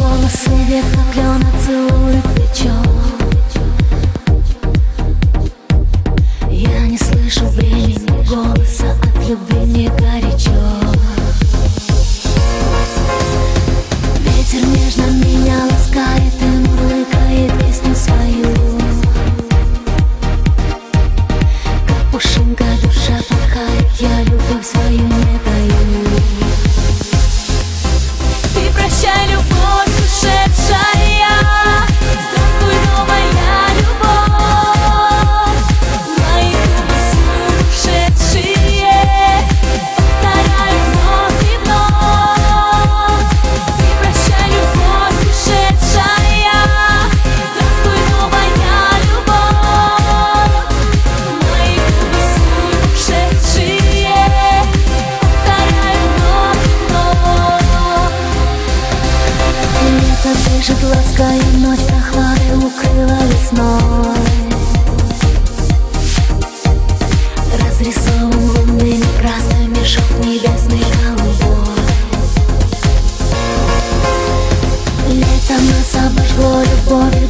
волосы, ветка клена целует плечо. Я не слышу времени, голоса от любви мне горячо. Ветер нежно меня ласкает и мурлыкает песню свою. Как пушинка душа порхает, я любовь свою не даю. Ты прощай, любовь ушедшая, здравствуй, новая любовь. Мои губы сумасшедшие повторяют вновь и вновь. Ты прощай, любовь ушедшая, здравствуй, новая любовь. Мои губы сумасшедшие повторяют вновь и вновь. Лето дышит лаской, ночь прохладой укрыла весной. Разрисован лунными красками шелк небесный голубой. Лето нас обожгло любовью.